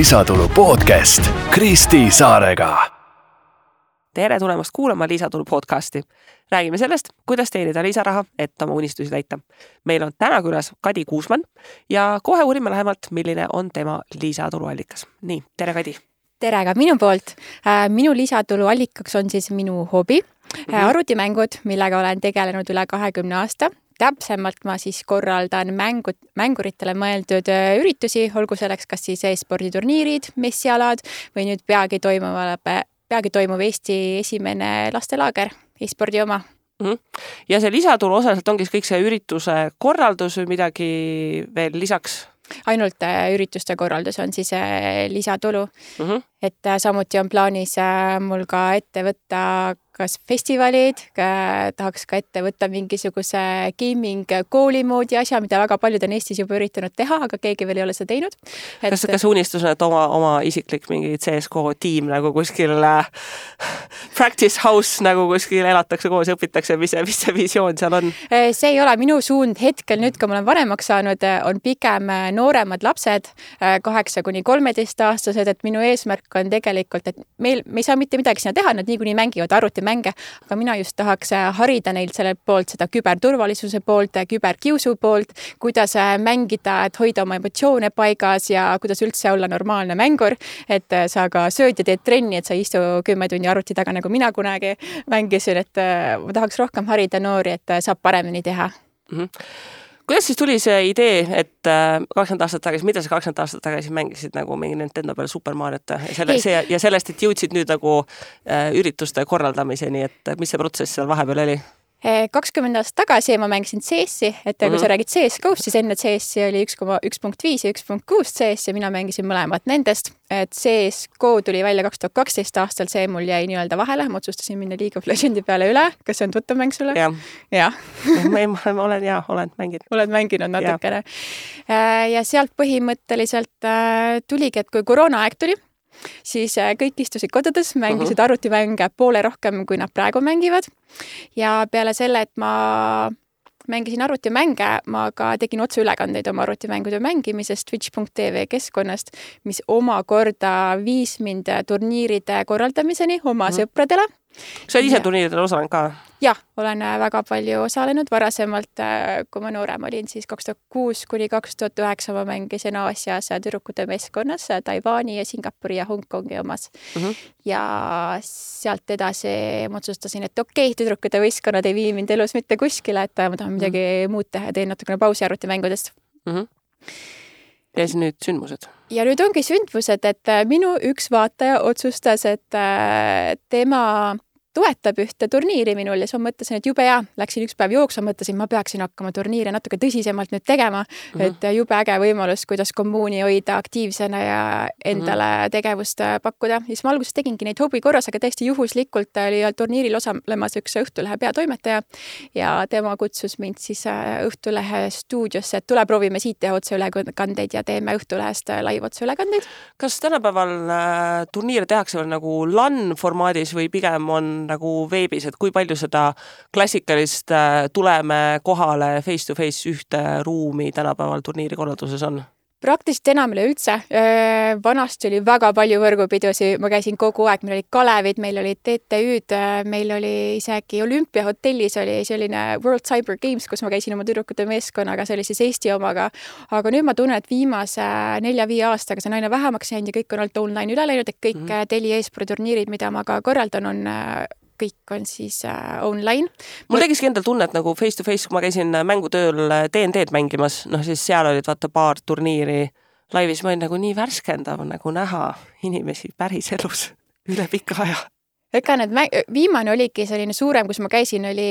Lisatulu podcast Kristi Saarega. Tere tulemast kuulama Lisatulu podcasti. Räägime sellest, kuidas teenida lisaraha, et oma unistusi täita. Meil on täna külas Kadi Kuusmann ja kohe uurime lähemalt, milline on tema lisatuluallikas. Nii, tere Kadi. Tere ka minu poolt. Minu lisatuluallikaks on siis minu hobi, arvutimängud, millega olen tegelenud üle 20 aasta. Täpsemalt ma siis korraldan mänguritele mõeldud üritusi, olgu selleks kas siis e-sporditurniirid, messialad või nüüd peagi toimuv Eesti esimene lastelaager, e-spordi oma. Ja see lisatulu osaliselt ongi kõik see ürituse korraldus või midagi veel lisaks? Ainult ürituste korraldus on siis lisatulu. Et samuti on plaanis mul ka ette võtta kas festivalid, tahaks ka ette võtta mingisuguse gaming kooli moodi asja, mida väga paljud on Eestis juba üritanud teha, aga keegi veel ei ole seda teinud. Kas unistus on, et oma isiklik mingi CSGO tiim nagu kuskil practice house nagu kuskil elatakse koos ja õpitakse, mis see visioon seal on? See ei ole minu suund hetkel nüüd, kui ma olen vanemaks saanud, on pigem nooremad lapsed, 8–13-aastased, et minu eesmärk on tegelikult, et me ei saa mitte midagi sinna teha, nad niikuinii mängivad arvutimänge, aga mina just tahaks harida neilt selle poolt, seda küberturvalisuse poolt, küberkiusu poolt, kuidas mängida, et hoida oma emotsioone paigas ja kuidas üldse olla normaalne mängur, et sa ka sööd ja teed trenni, et sa istu 10 tunni arvuti taga, nagu mina kunagi mängisin, et ma tahaks rohkem harida noori, et saab paremini teha. Kuidas siis tuli see idee, et 20 aastat tagasi, mida sa 20 aastat tagasi mängisid nagu mingi Nintendo peale Super Mariot ja sellest, et jõudsid nüüd nagu ürituste korraldamiseni, et mis see protsess seal vahepeal oli? 20 aastat tagasi ma mängisin CS-i, et kui sa räägid CS-GO'st, siis enne CS-i oli 1.5 ja 1.6 CS ja mina mängisin mõlemad nendest. Et CS-GO tuli välja 2012 aastal, see mul jäi nii-öelda vahele, ma otsustasin minna League of Legendi peale üle. Kas see on tuttav mäng sulle? Jah. Ma olen mänginud. Oled mänginud natukene. Ja sealt põhimõtteliselt tuligi, et kui koroonaaeg tuli, siis kõik istusid kodudes, mängisid arvutimänge poole rohkem, kui nad praegu mängivad. Ja peale selle, et ma mängisin arvutimänge, ma ka tegin otseülekandeid oma arvutimängude mängimisest Twitch.tv keskkonnast, mis omakorda viis mind turniiride korraldamiseni oma sõpradele. Sa oled ise turniiridel osalenud ka? Jah, olen väga palju osalenud. Varasemalt, kui ma noorem olin, siis 2006–2009 ma mängisin Aasias tüdrukute meeskonnas Taiwani ja Singapuri ja Hongkongi omas. Ja sealt edasi ma otsustasin, et tüdrukute võistkonnad ei vii mind elus mitte kuskile, et ma tahan midagi muud teha ja teen natukene pausi arvutimängudest. Ja siis nüüd sündmused? Ja nüüd ongi sündmused, et minu üks vaataja otsustas, et tema toetab ühte turniiri minul ja siis ma mõtlesin, et jube hea, läksin üks päev jooksu, mõtlesin, ma peaksin hakkama turniire natuke tõsisemalt nüüd tegema, et jube äge võimalus, kuidas kommuuni hoida aktiivsena ja endale tegevust pakkuda. Ja siis ma alguses tegingi neid hobi korras, aga täiesti juhuslikult oli turniiril osalemas üks Õhtulehe peatoimetaja ja tema kutsus mind siis Õhtulehe stuudiosse, et tule proovime siit teha otseülekandeid ja teeme Õhtulehest live otseülekandeid. Kas tänapäeval turniire tehakse veel nagu LAN formaadis või pigem on nagu veebis, et kui palju seda klassikalist tuleme kohale face-to-face ühte ruumi tänapäeval turniiri korralduses on? Praktiliselt enam üleüldse. Vanasti oli väga palju võrgupidusi, ma käisin kogu aeg, meil oli Kalevid, meil oli TTÜ-d, meil oli isegi Olümpiahotellis oli selline World Cyber Games, kus ma käisin oma tüdrukute meeskonnaga, see oli siis Eesti omaga, aga nüüd ma tunnen, et viimase 4-5 aastaga see on aina vähemaks jäänud ja kõik on olnud online üle läinud, et kõik Teli e-sporditurniirid, mida ma ka korraldan, kõik on siis online. Mul tegiski endal tunne, et nagu face-to-face, kui ma käisin mängutööl D&D-d mängimas, siis seal olid vaata paar turniiri laivis, ma olin nagu nii värskendav nagu näha inimesi päris elus üle pika aja. Ega viimane oligi selline suurem, kus ma käisin, oli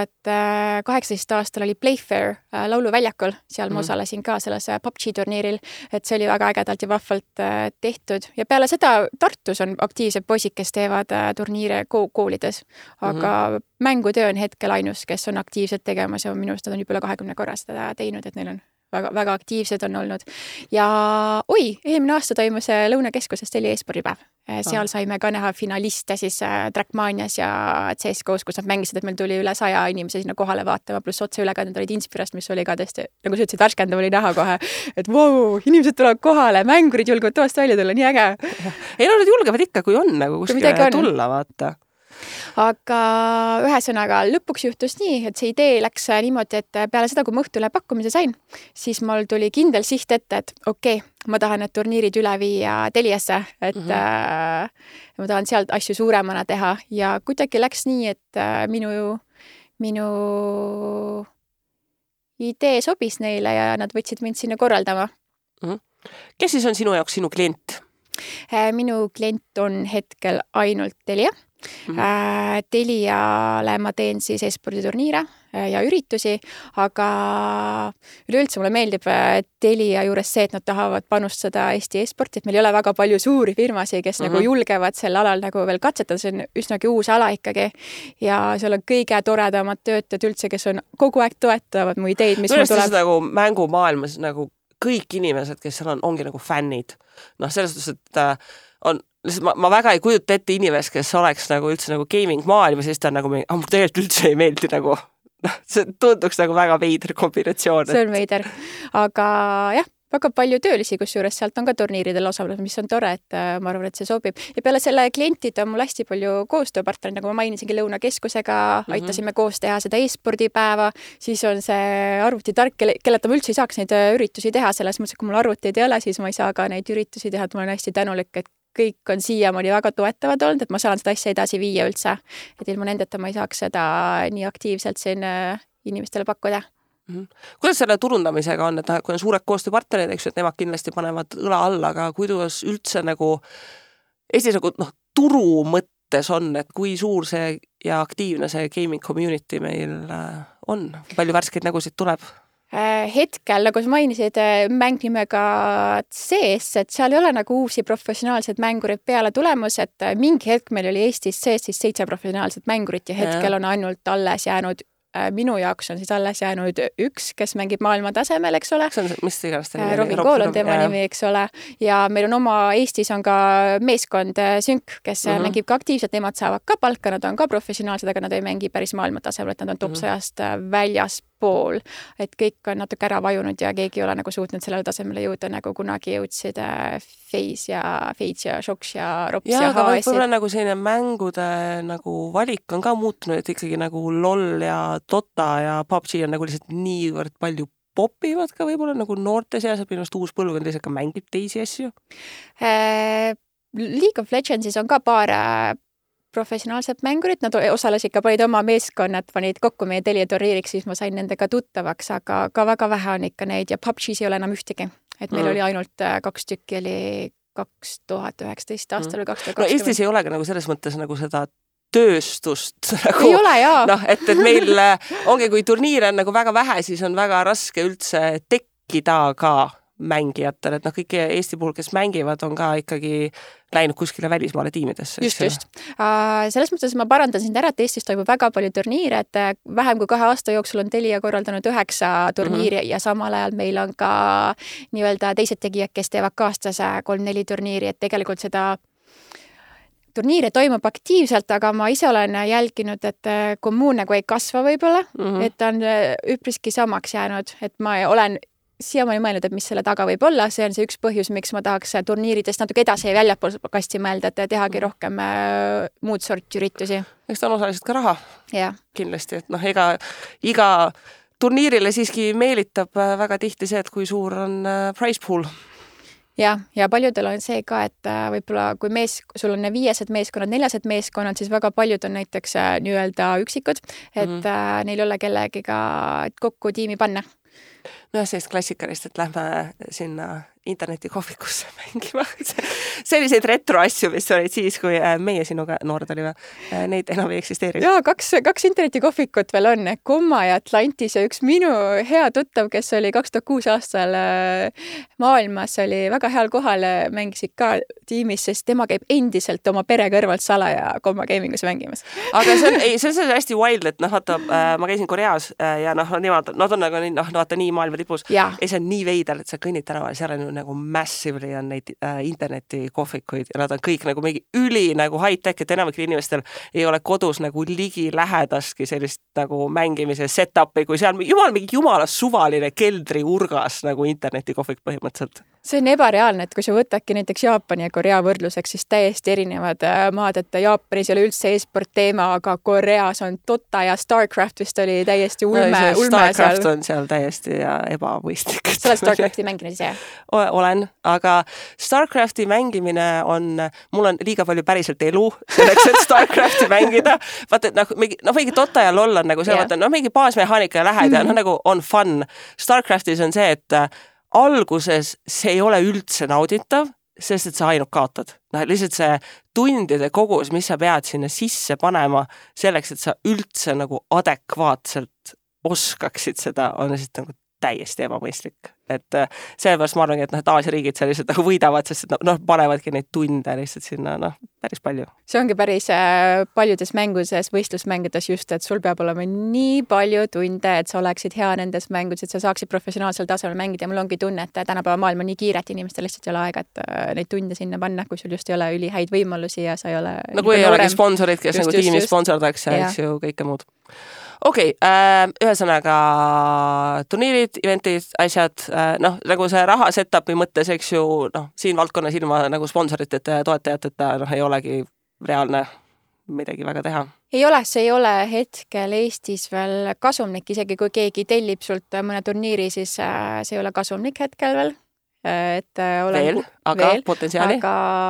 2018 aastal oli Playfair lauluväljakul, seal ma osalesin ka selles PUBG turniiril, et see oli väga ägedalt ja vahvalt tehtud. Ja peale seda Tartus on aktiivsed poisid, kes teevad turniire koolides, aga mängutöö on hetkel ainus, kes on aktiivselt tegemas ja minu arust nad on juba üle 20 korra seda teinud, et neil on väga, väga aktiivsed on olnud. Ja eelmine aasta toimus Lõunakeskuses Telia e-spordipäev. Seal saime ka näha finaliste siis Trackmanias ja CSGO-s, kus nad mängisid, et meil tuli üle 100 inimese sinna kohale vaatama, pluss otseülekanded olid Inspirast, mis oli ka tõesti, nagu sa ütlesid, värskendav oli näha kohe, et inimesed tulevad kohale, mängurid julgevad toast välja tulla, nii äge. Ei, nad julgevad ikka, kui on nagu kuskile tulla, vaata. Aga ühesõnaga lõpuks juhtus nii, et see idee läks niimoodi, et peale seda, kui ma õhtule pakkumise sain, siis mul tuli kindel siht ette, et ma tahan need turniirid üle viia Teliasse, et ma tahan sealt asju suuremana teha ja kuidagi läks nii, et minu idee sobis neile ja nad võtsid mind sinna korraldama. Kes siis on sinu jaoks sinu klient? Minu klient on hetkel ainult Telia. Teliale ma teen siis e-sporditurniire ja üritusi, aga üleüldse mulle meeldib Telia juures see, et nad tahavad panustada Eesti e-sporti, et meil ei ole väga palju suuri firmasid, kes nagu julgevad sel alal nagu veel katsetada, see on üsnagi uus ala ikkagi ja seal on kõige toredamad töötajad üldse, kes on kogu aeg toetavad mu ideid, mis mul tuleb. Nagu mängumaailmas nagu kõik inimesed, kes seal ongi nagu fännid. Selles suhtes, et ma väga ei kujuta ette inimest, kes oleks nagu üldse nagu gaming maailma, siis ta on nagu, mul tegelikult üldse ei meeldi nagu, see tunduks nagu väga veider kombinatsioon. See on veider, aga jah, väga palju töölisi, kusjuures sealt on ka turniiridel osalus, mis on tore, et ma arvan, et see sobib. Ja peale selle klientid on mul hästi palju koostööpartnerid, nagu ma mainisingi Lõunakeskusega, aitasime koos teha seda e-spordipäeva, siis on see arvutitark, kelleta ma üldse ei saaks neid üritusi teha, selles mõttes, et kui mul arvuteid ei ole, siis ma ei saa ka neid üritusi teha, et ma olen hästi tänulik, et kõik on siiamaani väga toetavad olnud, et ma saan seda asja edasi viia üldse. Et ilma nendeta ma ei saaks seda nii aktiivselt siin inimestele pakkuda. Kuidas selle turundamisega on, et kui on suured koostööpartnerid, eks, et nemad kindlasti panevad õla alla, aga kuidas üldse nagu Eestis nagu turu mõttes on, et kui suur see ja aktiivne see gaming community meil on? Palju värskeid nägusid tuleb? Hetkel, nagu sa mainisid, mäng nimega CS, et seal ei ole nagu uusi professionaalsed mängurid peale tulemus, et mingi hetk meil oli Eestis sees siis 7 professionaalset mängurit ja hetkel on ainult alles jäänud, minu jaoks on siis alles jäänud 1, kes mängib maailma tasemel, eks ole. See on, mis iganes ta nimi? Robin Kool on tema nimi, eks ole. Ja meil on Eestis on ka meeskond Sync, kes mängib ka aktiivselt, nemad saavad ka palka, nad on ka professionaalsed, aga nad ei mängi päris maailma tasemel, et nad on top 100-st väljas pool, et kõik on natuke ära vajunud ja keegi ei ole nagu suutnud sellele tasemele jõuda, nagu kunagi jõudsid Fades ja Shox ja Rops ja aga HS. võib-olla nagu selline mängude nagu valik on ka muutunud, et ikkagi nagu LOL ja Dota ja PUBG on nagu lihtsalt niivõrd palju popivad ka võib-olla nagu noorte seas, et minust uus põlvkond lihtsalt ka mängib teisi asju? League of Legendsis on ka paar professionaalsed mängurid, nad osalesid ka, panid oma meeskonnad, panid kokku meie Telia turniiriks, siis ma sain nendega tuttavaks, aga ka väga vähe on ikka neid ja PUBG's ei ole enam ühtegi. Et meil oli ainult 2 tükki, oli 2019 aastal või 2020. No Eestis ei ole ka nagu selles mõttes nagu seda tööstust nagu, ei ole, jaa. Et meil ongi, kui turniire on nagu väga vähe, siis on väga raske üldse tekkida ka mängijatel, et kõik Eesti puhul, kes mängivad, on ka ikkagi läinud kuskile välismaale tiimidesse. Just. Selles mõttes ma parandan sind ära, et Eestis toimub väga palju turniire, et vähem kui 2 aasta jooksul on Telia korraldanud 9 turniiri ja samal ajal meil on ka nii-öelda teised tegijad, kes teevad ka aastas 3-4 turniiri, et tegelikult seda turniire toimub aktiivselt, aga ma ise olen jälginud, et kommuun nagu ei kasva võib-olla, et on üpriski samaks jäänud, et ma olen siiamaani mõelnud, et mis selle taga võib olla, see on see üks põhjus, miks ma tahaks turniiridest natuke edasi ja väljapool kasti mõelda, et tehagi rohkem muud sorti üritusi. Eks ta on osaliselt ka raha kindlasti, et iga turniirile siiski meelitab väga tihti see, et kui suur on prize pool. Ja paljudel on see ka, et võib-olla kui sul on 5 meeskonnad, 4 meeskonnad, siis väga paljud on näiteks nii-öelda üksikud, et neil ei ole kellegiga kokku tiimi panna. Sellist klassikalist, et lähme sinna internetikohvikusse mängima. Selliseid retro asju, mis olid siis, kui meie sinuga noored oli, neid enam ei eksisteeri. Jaa, 2 internetikohvikut veel on, Komma ja Atlantis ja üks minu hea tuttav, kes oli 2006 aastal maailmas, oli väga heal kohal, mängisid ka tiimis, sest tema käib endiselt oma pere kõrvalt salaja Komma gamingus mängimas. Aga see on hästi wild, et vaata, ma käisin Koreas ja nemad on nagu vaata nii nii maailma tipus. Ja see on nii veider, et sa kõnnid tänaval, seal on ju nagu massively on neid internetikohvikuid ja nad on kõik nagu mingi üli nagu high-tech, et enamikel inimestel ei ole kodus nagu ligi lähedastki sellist nagu mängimise set-up'i, kui seal mingi jumala suvaline keldriurgas nagu internetikohvik põhimõtteliselt. See on ebareaalne, et kui sa võtadki näiteks Jaapani ja Korea võrdluseks, siis täiesti erinevad maad, et Jaapanis ei ole üldse e-sport teema, aga Koreas on Dota ja StarCraft vist oli täiesti ulme StarCraft on seal täiesti ebamõistlik. Sa oled StarCrafti mänginud ise? Olen, aga StarCrafti mängimine mul on liiga palju päriselt elu selleks, et StarCrafti mängida. Vaata, et mingi Dota ja LOL on nagu see, vaata, mingi baasmehaanika ja lähed ja nagu on fun. StarCraftis on see, et alguses see ei ole üldse nauditav, sest et sa ainult kaotad. Lihtsalt see tundide kogus, mis sa pead sinna sisse panema selleks, et sa üldse nagu adekvaatselt oskaksid seda, on lihtsalt nagu täiesti ebamõistlik. Et sellepärast ma arvangi, et Aasia riigid seal lihtsalt nagu võidavad, sest et panevadki neid tunde lihtsalt sinna päris palju. See ongi päris paljudes mängudes, võistlusmängudes just, et sul peab olema nii palju tunde, et sa oleksid hea nendes mängudes, et sa saaksid professionaalsel tasemel mängida ja mul ongi tunne, et tänapäeva maailm on nii kiire, et inimestel lihtsalt ei ole aega, et neid tunde sinna panna, kui sul just ei ole ülihäid võimalusi ja sa ei ole kui ei olegi sponsorid, kes just, nagu tiimi sponsordaks ja eks ju kõike muud. Okei, ühesõnaga turniirid, eventid, asjad, nagu see raha set-upi mõttes, eks ju, siin valdkonnas ilma nagu sponsoriteta ja toetajateta ei olegi reaalne midagi väga teha. Ei ole, see ei ole hetkel Eestis veel kasumlik, isegi kui keegi tellib sult mõne turniiri, siis see ei ole kasumlik hetkel veel. Et veel, aga potentsiaali?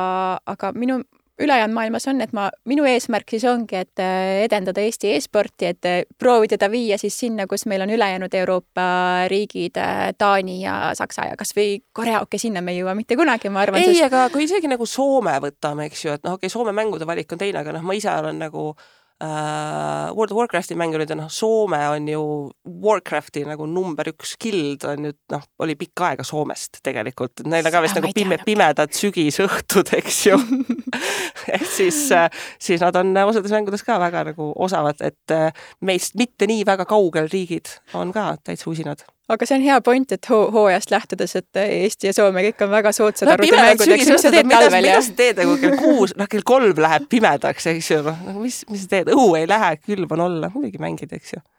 Aga minu ülejäänud maailmas on, et minu eesmärk siis ongi, et edendada Eesti e-sporti, et proovida ta viia siis sinna, kus meil on ülejäänud Euroopa riigid, Taani ja Saksa ja kas või Korea, sinna me ei jõua mitte kunagi, ma arvan. Ei, aga kui isegi nagu Soome võtame, eks ju, et Soome mängude valik on teine, aga ma ise olen nagu World of Warcrafti mängurid ja Soome on ju Warcrafti nagu number 1 guild on ju, oli pikka aega Soomest tegelikult. Neil on ka vist nagu pimedad sügisõhtud, eks ju. Et siis nad on osades mängudes ka väga nagu osavad, et meist mitte nii väga kaugel riigid on ka täitsa usinad. Aga see on hea point, et hooajast lähtudes, et Eesti ja Soome kõik on väga sootsad arvutimängudeks. Mis sa teed talvel? Mida sa teed, kui kell 6, kell 3 läheb pimedaks, eks ju? Mis sa teed? Õhu ei lähe, külv on olla. Muidugi mängid, eks ju.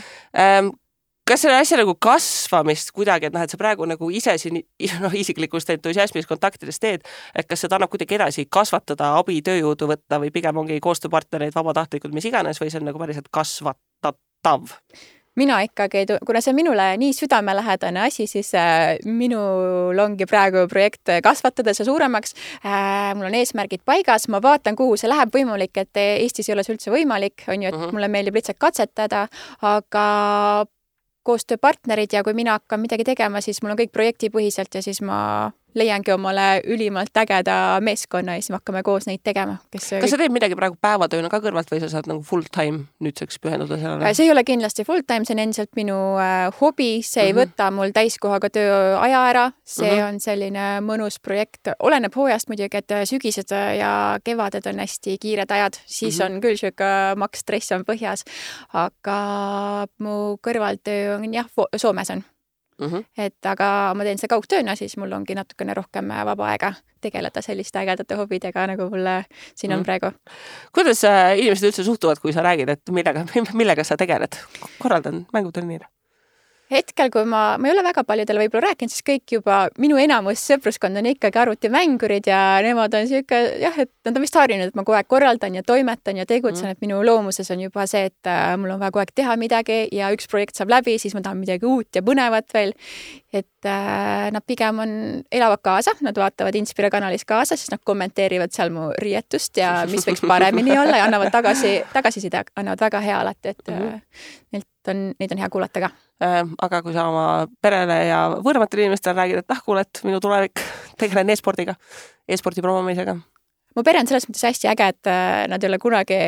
Kas selle asja nagu kasvamist kuidagi, et sa praegu nagu ise siin isiklikust entusiasmis kontaktides teed, et kas seda annab kuidagi edasi kasvatada, abi tööjõudu võtta või pigem ongi koostööpartnereid vabatahtlikult, mis iganes, või see on nagu päriselt kasvatatav? Mina ikkagi, kuna see minule nii südamelähedane asi, siis minul ongi praegu projekt kasvatada see suuremaks. Mul on eesmärgid paigas, ma vaatan, kuhu see läheb võimalik, et Eestis ei ole see üldse võimalik, on ju, et mulle meeldib lihtsalt katsetada, aga koostööpartnerid ja kui mina hakkan midagi tegema, siis mul on kõik projektipõhiselt ja siis ma leiangi omale ülimalt ägeda meeskonna ja siis me hakkame koos neid tegema. Kas sa teed midagi praegu päevatööna ka kõrvalt või sa saad nagu full time nüüdseks pühenduda sellele? See ei ole kindlasti full time, see on endiselt minu hobi, see ei võta mul täiskohaga tööaja ära, see on selline mõnus projekt. Oleneb hooajast muidugi, et sügised ja kevaded on hästi kiired ajad, siis on küll sööga maks stress on põhjas, aga mu kõrvaltöö on Soomes on. Et aga ma teen see kaugtööna, siis mul ongi natukene rohkem vaba aega tegeleda selliste ägedate hobidega, nagu mulle siin on praegu. Kuidas inimesed üldse suhtuvad, kui sa räägid, et millega sa tegeled? Korraldan mänguturniire. Hetkel, kui ma ei ole väga paljudele võib-olla rääkinud, siis kõik juba minu enamus sõpruskond on ikkagi arvutimängurid ja nemad on siuke, et nad on vist harjunud, et ma kogu aeg korraldan ja toimetan ja tegutsen, et minu loomuses on juba see, et mul on vaja kogu aeg teha midagi ja üks projekt saab läbi, siis ma tahan midagi uut ja põnevat veel. Et nad pigem elavad kaasa, nad vaatavad Inspira kanalis kaasa, siis nad kommenteerivad seal mu riietust ja mis võiks paremini olla ja annavad tagasiside, annavad väga hea alati, et neid on hea kuulata ka. Aga kui sa oma perele ja võõramatele inimestele räägid, et kuule, et minu tulevik tegelen e-spordiga, e-spordi promomisega? mu pere on selles mõttes hästi äge, et nad ei ole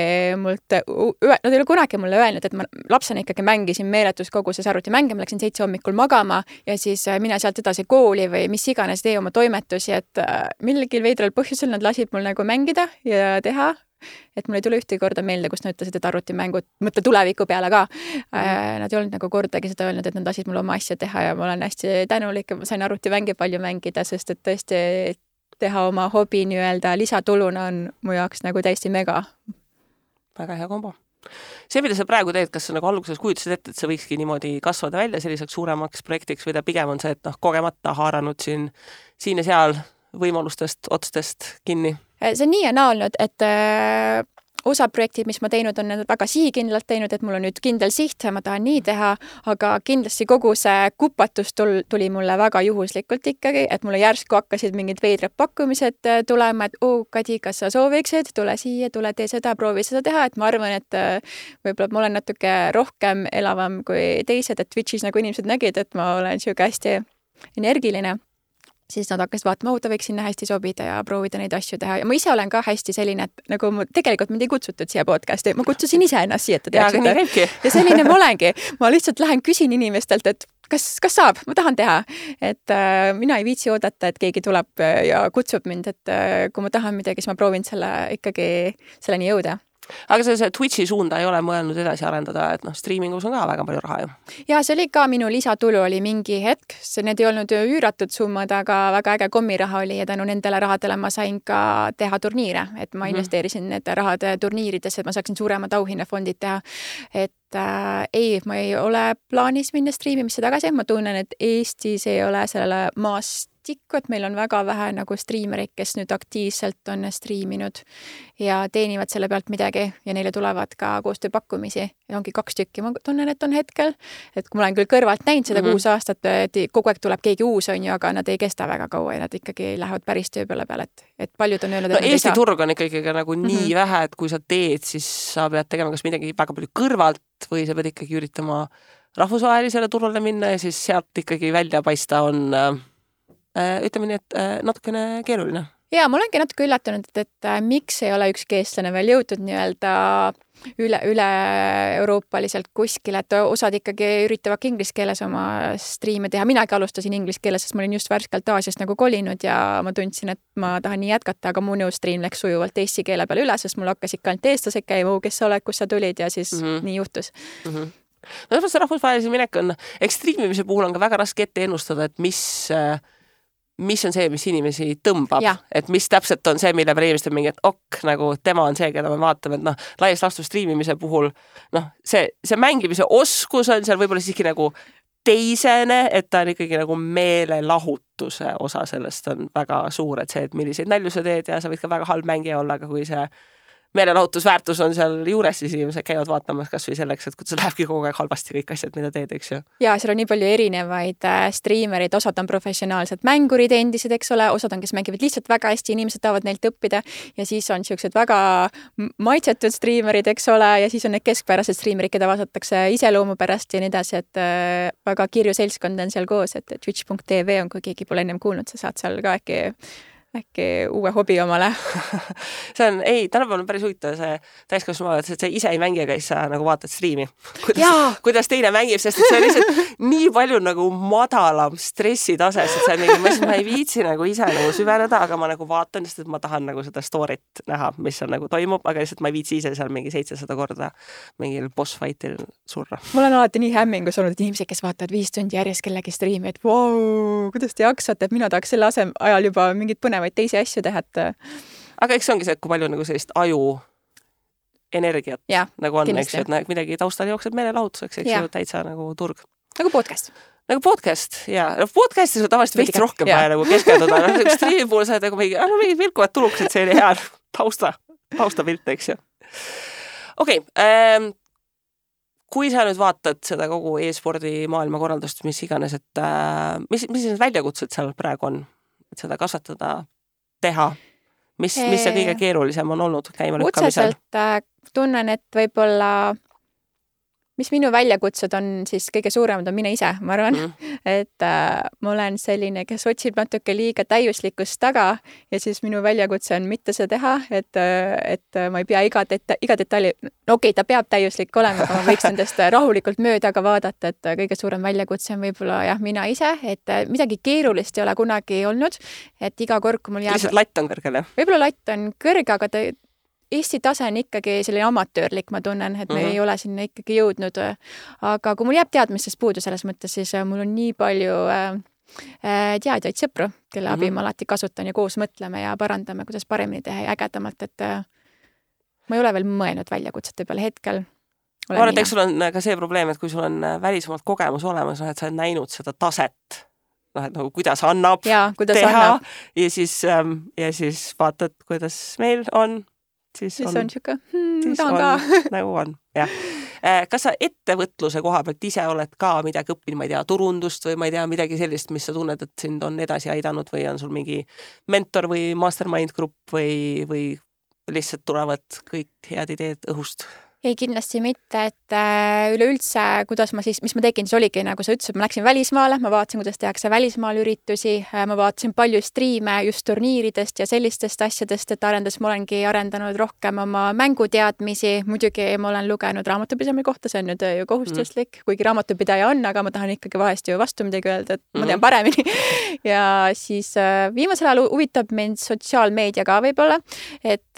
kunagi mulle öelnud, et ma lapsena ikkagi mängisin meeletus koguses arvutimänge, ma läksin 7 hommikul magama ja siis mine sealt edasi kooli või mis iganes, tee oma toimetusi, et millegil veidral põhjusel nad lasid mul nagu mängida ja teha. Et mul ei tule ühte korda meelde, kus nad ütlesid, et arvutimängud, mõtle tuleviku peale ka. Nad ei olnud nagu kordagi seda öelnud, et nad lasid mul oma asja teha ja ma olen hästi tänulik, et ma sain arvutimänge palju mängida, sest et tõesti teha oma hobi nii-öelda lisatuluna on mu jaoks nagu täiesti mega. Väga hea kombo. See, mida sa praegu teed, kas sa nagu alguses kujutasid ette, et see võikski niimoodi kasvada välja selliseks suuremaks projektiks või ta pigem on see, et kogemata haaranud siin ja seal võimalustest, otstest kinni? See on nii ja naa olnud, et osa projektid, mis ma teinud, on väga sihikindlalt teinud, et mul on nüüd kindel siht ja ma tahan nii teha, aga kindlasti kogu see kupatus tuli mulle väga juhuslikult ikkagi, et mulle järsku hakkasid mingid veidrad pakkumised tulema, et Kadi, kas sa sooviksid, tule siia, tule tee seda, proovi seda teha, et ma arvan, et võib-olla ma olen natuke rohkem elavam kui teised, et Twitchis nagu inimesed nägid, et ma olen siuke hästi energiline. Siis nad hakkasid vaatama, ta võiks sinna hästi sobida ja proovida neid asju teha. Ja ma ise olen ka hästi selline, et nagu tegelikult mind ei kutsutud siia podcasti. Ma kutsusin ise ennast siia, et te teaksite. Ja selline ma olengi. Ma lihtsalt lähen küsin inimestelt, et kas saab, ma tahan teha. Et mina ei viitsi oodata, et keegi tuleb ja kutsub mind, et kui ma tahan midagi, siis ma proovin selleni jõuda. Aga see Twitchi suunda ei ole mõelnud edasi arendada, et striimingus on ka väga palju raha ju. Ja see oli ka minu lisatulu oli mingi hetk, need ei olnud üüratud summad, aga väga äge kommiraha oli ja tänu nendele rahadele ma sain ka teha turniire, et ma investeerisin need rahad turniiridesse, et ma saaksin suuremad auhinnafondid teha. Et ei, ma ei ole plaanis minna striimimisse tagasi, ma tunnen, et Eestis ei ole sellele maast et meil on väga vähe nagu striimerid, kes nüüd aktiivselt on striiminud ja teenivad selle pealt midagi ja neile tulevad ka koostööpakkumisi. Ja ongi 2 tükki, ma tunnen, et on hetkel, et kui ma olen küll kõrvalt näinud seda 6 aastat, et kogu aeg tuleb keegi uus on ju, aga nad ei kesta väga kaua ja nad ikkagi lähevad päris töö peale, et paljud on öelnud, et Eesti turg on ikkagi nagu nii vähe, et kui sa teed, siis sa pead tegema kas midagi väga palju kõrvalt või sa pead ikkagi üritama rahvusvahelisele turule minna ja siis sealt ikkagi välja paista on ütleme nii, et natukene keeruline. Ja, ma olengi natuke üllatunud, et miks ei ole ükski eestlane veel jõutud nii-öelda üle euroopaliselt kuskil, et osad ikkagi üritavad inglise keeles oma striime teha. Minagi alustasin inglise keeles, sest ma olin just värskelt Aasiast nagu kolinud ja ma tundsin, et ma tahan nii jätkata, aga mu striim läks sujuvalt eesti keele peale üle, sest mul hakkas ikka ainult eestlased käima, kes sa oled, kus sa tulid ja siis nii juhtus. No see rahvusvahelise minek on, striimimise puhul on ka väga raske ette ennustada, et mis on see, mis inimesi tõmbab, et mis täpselt on see, mille peale inimesed on mingi, et nagu tema on see, keda me vaatame, et laias laastus striimimise puhul, see mängimise oskus on seal võib-olla siiski nagu teisene, et ta on ikkagi nagu meelelahutuse osa sellest on väga suur, et see, et milliseid nälju sa teed ja sa võid ka väga halb mängija olla, aga kui see meelelahutusväärtus on seal juures, siis inimesed käivad vaatamas kas või selleks, et kuidas lähebki kogu aeg halvasti kõik asjad, mida teed, eks ju. Ja, seal on nii palju erinevaid striimerid, osad on professionaalsed mängurid endised, eks ole, osad on, kes mängivad lihtsalt väga hästi, inimesed tahavad neilt õppida ja siis on siuksed väga maitsetud striimerid, eks ole, ja siis on need keskpärased striimerid, keda vaadatakse iseloomu pärast ja nii edasi, et väga kirju seltskond on seal koos, et twitch.tv on, kui keegi pole ennem kuulnud, sa saad seal ka äkki uue hobi omale. See on, tänapäeval on päris huvitav see täiskasvanu, et see ise ei mängi, aga siis sa nagu vaatad striimi. Kuidas teine mängib, sest see on lihtsalt nii palju nagu madalam stressitase, et see on mingi, ma ei viitsi nagu ise nagu süveneda, aga ma nagu vaatan, sest et ma tahan nagu seda storyt näha, mis on nagu toimub, aga lihtsalt ma ei viitsi ise seal mingi 700 korda mingil boss fightil surra. Mul on alati nii hämmingus olnud, et inimesed, kes vaatavad 5 tundi järjest kellegi striimi, et kuidas te jaksate, et mina tahaks selle ajal juba mingit põnevaid teisi asju teha, et aga eks see ongi see, kui palju nagu sellist aju energiat nagu on, eks ju, et midagi taustal jookseb meelelahutuseks, eks ju, täitsa nagu turg. Nagu podcast. Nagu podcast, ja. Podcastis on tavaliselt veits rohkem vaja nagu keskenduda. Striimi puhul sa nagu mingid vilkuvad tulukesed, see oli hea taustapilt, eks ju. Okei, kui sa nüüd vaatad seda kogu e-spordi maailma korraldust, mis iganes, et mis väljakutsed seal praegu on, et seda kasvatada, teha? Mis see kõige keerulisem on olnud käima lükkamisel? Otseselt tunnen, et võib-olla mis minu väljakutsed on siis kõige suuremad on mina ise, ma arvan, et ma olen selline, kes otsib natuke liiga täiuslikkust taga ja siis minu väljakutse on mitte see teha, et ma ei pea iga detaili, no okei, ta peab täiuslik olema, aga ma võiks nendest rahulikult mööda ka vaadata, et kõige suurem väljakutse on võib-olla jah, mina ise, et midagi keerulist ei ole kunagi olnud, et iga kord, kui mul jääb... Lihtsalt latt on kõrgele? Võib-olla latt on kõrge, aga Eesti tase on ikkagi selline amatöörlik, ma tunnen, et me ei ole sinna ikkagi jõudnud. Aga kui mul jääb teadmistest puudu selles mõttes, siis mul on nii palju teadjaid sõpru, kelle abi ma alati kasutan ja koos mõtleme ja parandame, kuidas paremini teha ja ägedamalt, et ma ei ole veel mõelnud väljakutsete peale hetkel. Ma arvan, et sul on ka see probleem, et kui sul on välisemalt kogemus olemas, et sa oled näinud seda taset, et nagu kuidas annab teha ja siis vaatad, kuidas meil on. Siis on siuke, tahan ka. Nagu on, jah. Kas sa ettevõtluse koha pealt ise oled ka midagi õppinud, ma ei tea, turundust või ma ei tea, midagi sellist, mis sa tunned, et sind on edasi aidanud või on sul mingi mentor või mastermind grupp või lihtsalt tulevad kõik head ideed õhust? Ei, kindlasti mitte, et üleüldse, mis ma tegin, siis oligi, nagu sa ütlesid, ma läksin välismaale, ma vaatasin, kuidas tehakse välismaal üritusi, ma vaatasin palju striime just turniiridest ja sellistest asjadest, et ma olengi arendanud rohkem oma mänguteadmisi, muidugi ma olen lugenud raamatupidamise kohta, see on nüüd ju kohustuslik, kuigi raamatupidaja on, aga ma tahan ikkagi vahest ju vastu midagi öelda, et ma tean paremini. Ja siis viimasel ajal huvitab mind sotsiaalmeedia ka võib-olla, et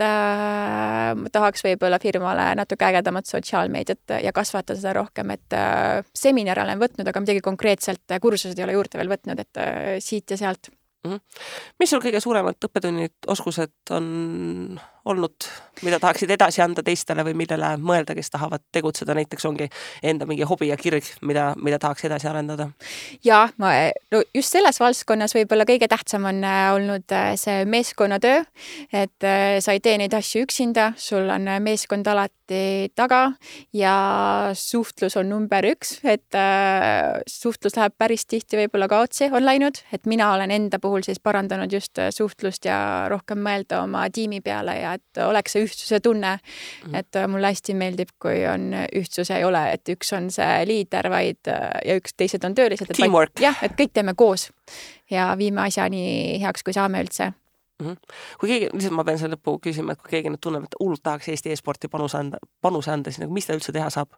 ma tahaks võib-olla firmale natuke ägedamat sotsiaalmeediat ja kasvatada seda rohkem, et seminare olen võtnud, aga midagi konkreetselt kursused ei ole juurde veel võtnud, et siit ja sealt. Mis sul kõige suuremad õppetunnid, oskused on olnud, mida tahaksid edasi anda teistele või millele mõelda, kes tahavad tegutseda, näiteks ongi enda mingi hobi ja kirg, mida tahaks edasi arendada? Ja, just selles valdkonnas võib-olla kõige tähtsam on olnud see meeskonnatöö, et sa ei tee neid asju üksinda, sul on meeskond alati taga ja suhtlus on number 1, et suhtlus läheb päris tihti võib-olla kaotsi, on läinud, et mina olen enda puhul siis parandanud just suhtlust ja rohkem mõelda oma tiimi peale ja et oleks see ühtsuse tunne, et mulle hästi meeldib, kui on ühtsuse ei ole, et üks on see liider, vaid ja teised on töölised. Teamwork. Jah, et kõik teeme koos ja viime asja nii heaks, kui saame üldse. Kui keegi, lihtsalt ma pean selle lõppu küsima, et kui keegi nüüd tunneb, et hullult tahaks Eesti e-sporti panuse anda, siis mis ta üldse teha saab?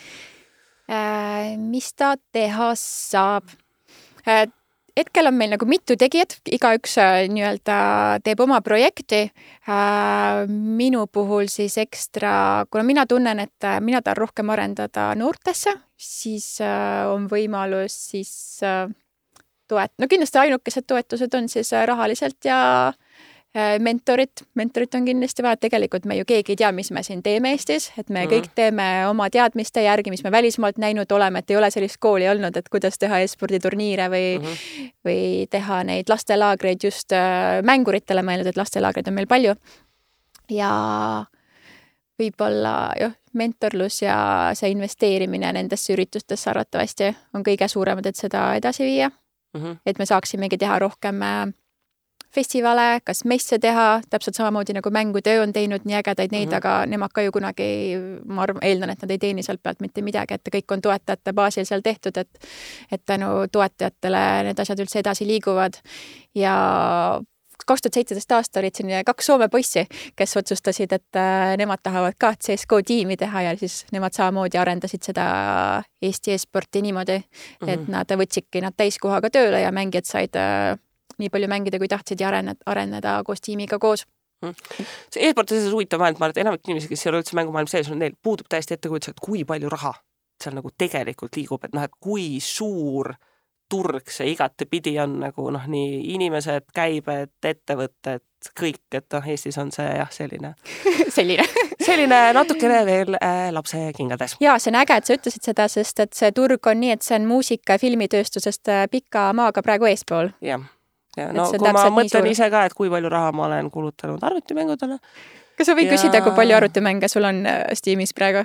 Mis ta teha saab? Hetkel on meil nagu mitu tegijat, igaüks nii-öelda teeb oma projekti. Minu puhul siis ekstra, kuna mina tunnen, et mina tahan rohkem arendada noortesse, siis on võimalus siis kindlasti ainukesed toetused on siis rahaliselt ja mentorit on kindlasti vaja, tegelikult me ju keegi ei tea, mis me siin teeme Eestis, et me kõik teeme oma teadmiste järgi, mis me välismaalt näinud oleme, et ei ole sellist kooli olnud, et kuidas teha e-sporditurniire või teha neid lastelaagreid just mänguritele mõelnud, et lastelaagreid on meil palju. Ja võib-olla mentorlus ja see investeerimine nendesse üritustesse arvatavasti on kõige suuremad, et seda edasi viia. Et me saaksimegi teha rohkem festivale, kas messe teha, täpselt samamoodi nagu mängutöö on teinud nii ägedaid neid, aga nemad ka ju kunagi, ma eeldan, et nad ei teeni sealt pealt mitte midagi, et kõik on toetajate baasil seal tehtud, et tänu toetajatele need asjad üldse edasi liiguvad. Ja 2017 aasta olid siin 2 Soome poissi, kes otsustasid, et nemad tahavad ka CSGO tiimi teha ja siis nemad samamoodi arendasid seda Eesti e-sporti niimoodi, et nad võtsidki nad täiskohaga tööle ja mängijad said nii palju mängida, kui tahtsid ja areneda koos tiimiga koos. See e-sport on selles huvitav maailm, ma arvan, et enamik inimesi, kes ei ole üldse mängumaailm sees, neil puudub täiesti ettekujutus, et kui palju raha seal nagu tegelikult liigub, et et kui suur turg see igatepidi on nagu nii inimesed, käibed, ettevõtted, kõik, et Eestis on see selline natukene veel lapse kingades. Ja, see on äge, et sa ütlesid seda, sest et see turg on nii, et see on muusika- ja filmitööstusest pika maaga praegu eespool. Jah. Ja, kui ma mõtlen ise ka, et kui palju raha ma olen kulutanud arvutimängudele. Kas sa või küsida, kui palju arvutimänge sul on Steamis praegu?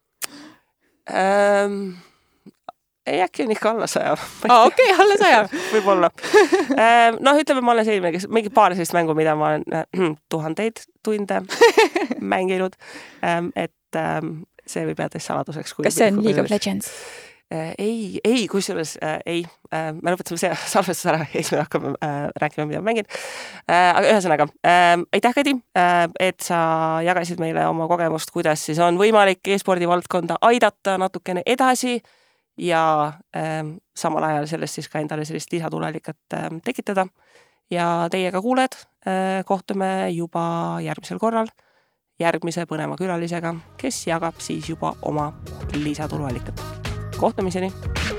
Äkki on ikka alla 100. Okei, alla 100. Võib-olla. Ütleme, ma olen selline, kes mingi paar sellist mängu, mida ma olen 1000 tunde mänginud. Et see võib jääda saladuseks. Kas see on League of Legends? Ei, kusjuures ei. Me lõpetame see salvestus ära, eks me hakkame rääkima, mida ma mängin. Aga ühesõnaga, aitäh, Kadi, et sa jagasid meile oma kogemust, kuidas siis on võimalik e-spordi valdkonda aidata natukene edasi ja samal ajal sellest siis ka endale sellist lisatulelikat tekitada. Ja teiega kuuled, kohtume juba järgmisel korral järgmise põneva külalisega, kes jagab siis juba oma lisatuluallikat. Kohtumiseni!